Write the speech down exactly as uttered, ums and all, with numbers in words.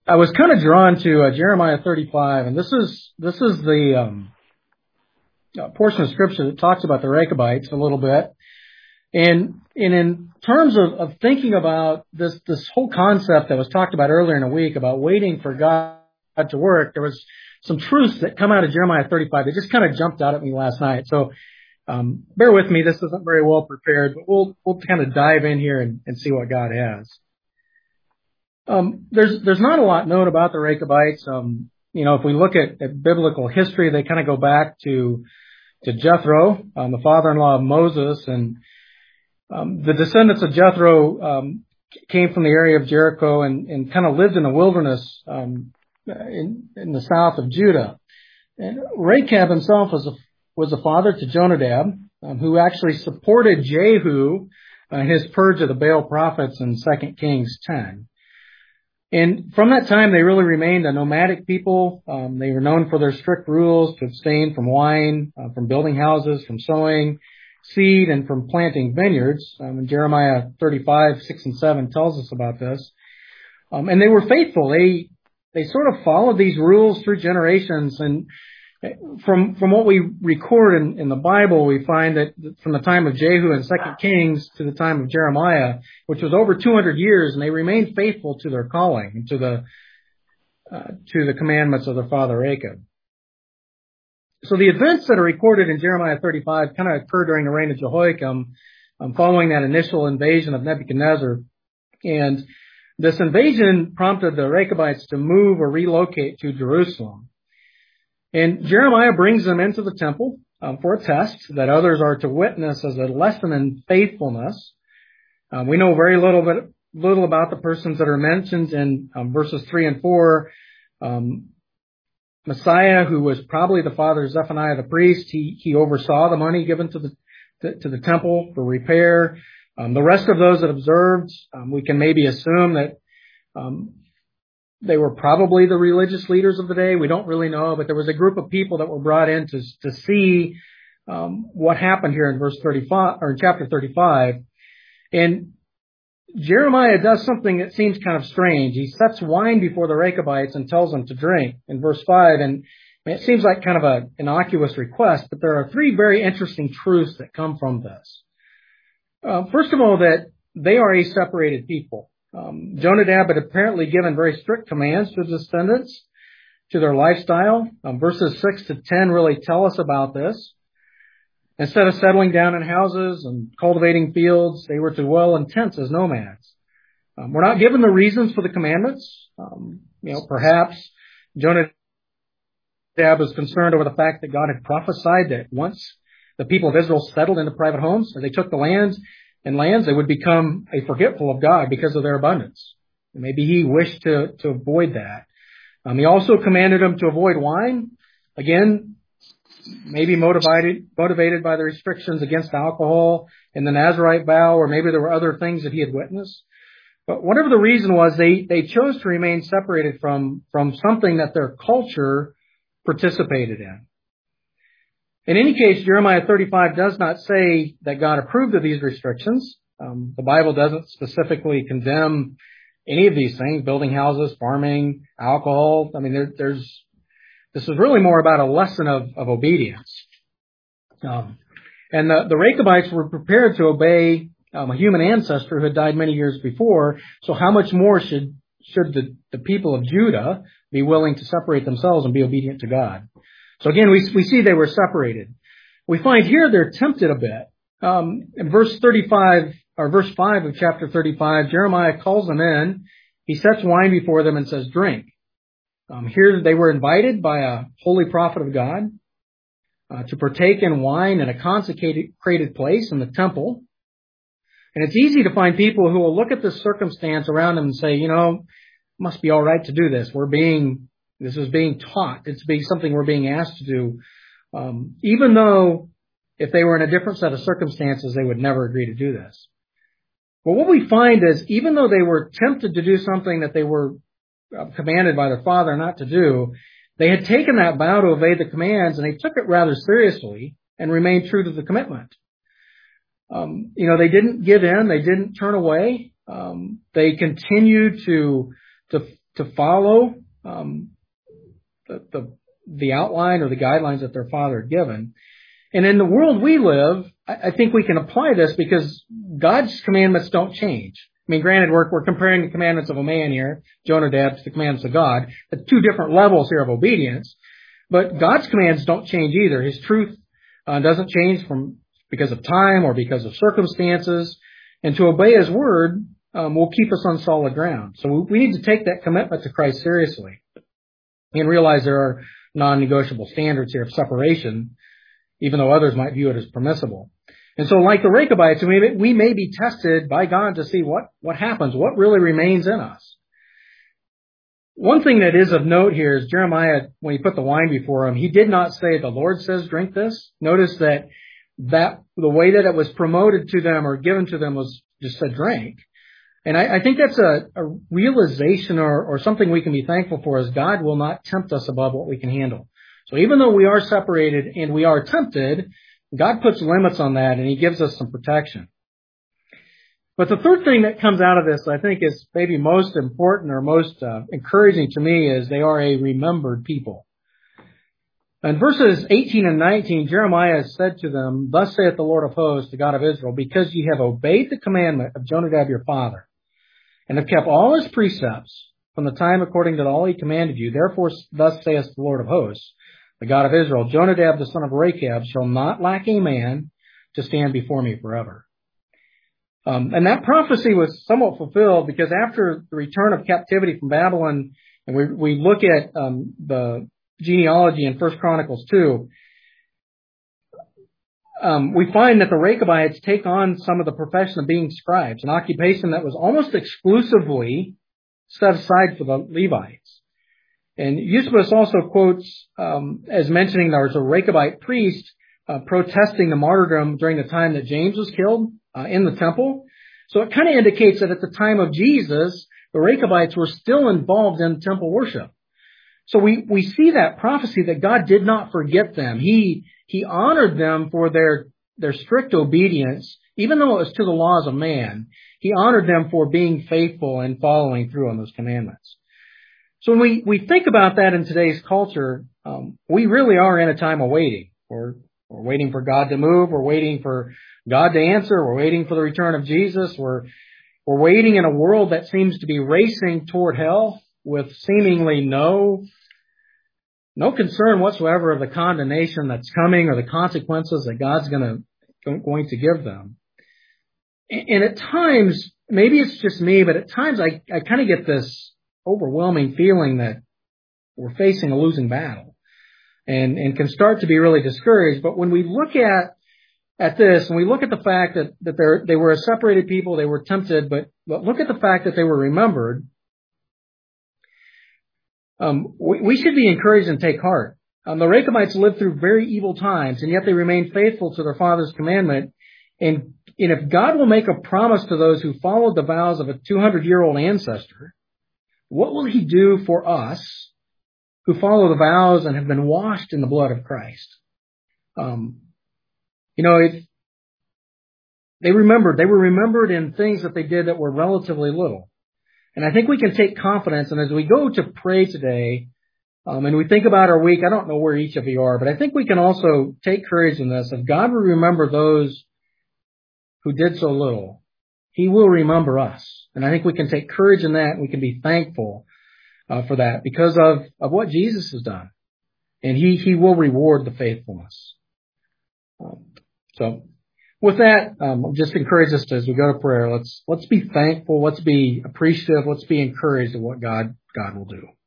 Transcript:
I was kind of drawn to uh, Jeremiah thirty-five, and this is this is the um, uh, portion of Scripture that talks about the Rechabites a little bit. And, and in terms of, of thinking about this, this whole concept that was talked about earlier in the week about waiting for God to work, there was some truths that come out of Jeremiah thirty-five that just kind of jumped out at me last night. So, um, bear with me. This isn't very well prepared, but we'll, we'll kind of dive in here and, and see what God has. Um, there's, there's not a lot known about the Rechabites. Um, you know, if we look at, at biblical history, they kind of go back to, to Jethro, um, the father-in-law of Moses, and Um, the descendants of Jethro um, came from the area of Jericho and, and kind of lived in the wilderness um, in, in the south of Judah. And Rechab himself was a, was a father to Jonadab, um, who actually supported Jehu in his purge of the Baal prophets in Second Kings ten. And from that time, they really remained a nomadic people. Um, they were known for their strict rules to abstain from wine, uh, from building houses, from sowing seed, and from planting vineyards. Um, and Jeremiah thirty-five, six and seven tells us about this. Um, and they were faithful. They, they sort of followed these rules through generations. And from, from what we record in, in the Bible, we find that from the time of Jehu and Second Kings to the time of Jeremiah, which was over two hundred years, and they remained faithful to their calling and to the, uh, to the commandments of their father Rechab. So the events that are recorded in Jeremiah thirty-five kind of occurred during the reign of Jehoiakim, um, following that initial invasion of Nebuchadnezzar. And this invasion prompted the Rechabites to move or relocate to Jerusalem. And Jeremiah brings them into the temple um, for a test that others are to witness as a lesson in faithfulness. Um, we know very little bit little about the persons that are mentioned in um, verses three and four. Um, Messiah, who was probably the father of Zephaniah the priest, he, he oversaw the money given to the to, to the temple for repair. Um, the rest of those that observed, um, we can maybe assume that um, they were probably the religious leaders of the day. We don't really know, but there was a group of people that were brought in to to see um, what happened here in verse thirty-five or in chapter thirty-five. And Jeremiah does something that seems kind of strange. He sets wine before the Rechabites and tells them to drink in verse five. And it seems like kind of an innocuous request, but there are three very interesting truths that come from this. Uh, first of all, that they are a separated people. Um, Jonadab had apparently given very strict commands to his descendants, to their lifestyle. Um, verses six to ten really tell us about this. Instead of settling down in houses and cultivating fields, they were to dwell in tents as nomads. Um, we're not given the reasons for the commandments. Um, you know, perhaps Jonadab was concerned over the fact that God had prophesied that once the people of Israel settled into private homes, or they took the lands and lands, they would become a forgetful of God because of their abundance. And maybe he wished to, to avoid that. Um, he also commanded them to avoid wine. Again, maybe motivated motivated by the restrictions against alcohol in the Nazirite vow, or maybe there were other things that he had witnessed. But whatever the reason was, they, they chose to remain separated from, from something that their culture participated in. In any case, Jeremiah thirty-five does not say that God approved of these restrictions. Um, the Bible doesn't specifically condemn any of these things, building houses, farming, alcohol. I mean, there, there's This is really more about a lesson of, of obedience. Um, and the, the Rechabites were prepared to obey um, a human ancestor who had died many years before. So how much more should should the, the people of Judah be willing to separate themselves and be obedient to God? So again, we, we see they were separated. We find here they're tempted a bit. Um, in verse thirty-five, or verse five of chapter thirty-five, Jeremiah calls them in. He sets wine before them and says, drink. Um, here they were invited by a holy prophet of God uh, to partake in wine in a consecrated place in the temple. And it's easy to find people who will look at this circumstance around them and say, you know, it must be all right to do this. We're being, this is being taught. It's being something we're being asked to do. Um, even though if they were in a different set of circumstances, they would never agree to do this. But what we find is, even though they were tempted to do something that they were commanded by their father not to do, they had taken that vow to obey the commands, and they took it rather seriously and remained true to the commitment. Um, you know, they didn't give in. They didn't turn away. Um, they continued to, to, to follow um, the, the the outline or the guidelines that their father had given. And in the world we live, I, I think we can apply this because God's commandments don't change. I mean, granted, we're, we're comparing the commandments of a man here, Jonadab, to the commandments of God, at two different levels here of obedience. But God's commands don't change either. His truth uh, doesn't change from because of time or because of circumstances. And to obey His word um, will keep us on solid ground. So we, we need to take that commitment to Christ seriously and realize there are non-negotiable standards here of separation, even though others might view it as permissible. And so like the Rechabites, we may, we may be tested by God to see what, what happens, what really remains in us. One thing that is of note here is Jeremiah, when he put the wine before him, he did not say, the Lord says drink this. Notice that, that the way that it was promoted to them or given to them was just said drink. And I, I think that's a, a realization or, or something we can be thankful for, is God will not tempt us above what we can handle. So even though we are separated and we are tempted, God puts limits on that and He gives us some protection. But the third thing that comes out of this, I think, is maybe most important or most uh, encouraging to me, is they are a remembered people. In verses eighteen and nineteen, Jeremiah said to them, thus saith the Lord of hosts, the God of Israel, because ye have obeyed the commandment of Jonadab your father, and have kept all his precepts from the time according to all he commanded you, therefore thus saith the Lord of hosts, the God of Israel, Jonadab the son of Rechab shall not lack a man to stand before me forever. Um, and that prophecy was somewhat fulfilled, because after the return of captivity from Babylon, and we, we look at um, the genealogy in First Chronicles two, um, we find that the Rechabites take on some of the profession of being scribes, an occupation that was almost exclusively set aside for the Levites. And Eusebius also quotes um, as mentioning there was a Rechabite priest uh, protesting the martyrdom during the time that James was killed uh, in the temple. So it kind of indicates that at the time of Jesus, the Rechabites were still involved in temple worship. So we, we see that prophecy that God did not forget them. He, he honored them for their, their strict obedience, even though it was to the laws of man. He honored them for being faithful and following through on those commandments. So when we, we think about that in today's culture, um, we really are in a time of waiting. We're, we're waiting for God to move. We're waiting for God to answer. We're waiting for the return of Jesus. We're, we're waiting in a world that seems to be racing toward hell with seemingly no, no concern whatsoever of the condemnation that's coming or the consequences that God's going to, going to give them. And at times, maybe it's just me, but at times I, I kind of get this overwhelming feeling that we're facing a losing battle and, and can start to be really discouraged. But when we look at, at this and we look at the fact that, that they're, they were a separated people, they were tempted, but, but look at the fact that they were remembered, um, we, we should be encouraged and take heart. Um, the Rechabites lived through very evil times, and yet they remained faithful to their father's commandment. And, and if God will make a promise to those who followed the vows of a two hundred year old ancestor, what will He do for us who follow the vows and have been washed in the blood of Christ? Um, you know, it, they remembered, they were remembered in things that they did that were relatively little. And I think we can take confidence. And as we go to pray today, um, and we think about our week, I don't know where each of you are, but I think we can also take courage in this. If God will remember those who did so little, He will remember us. And I think we can take courage in that. And we can be thankful uh, for that because of, of what Jesus has done. And He, He will reward the faithfulness. Um, so with that, um, I'll just encourage us to, as we go to prayer, let's, let's be thankful. Let's be appreciative. Let's be encouraged of what God, God will do.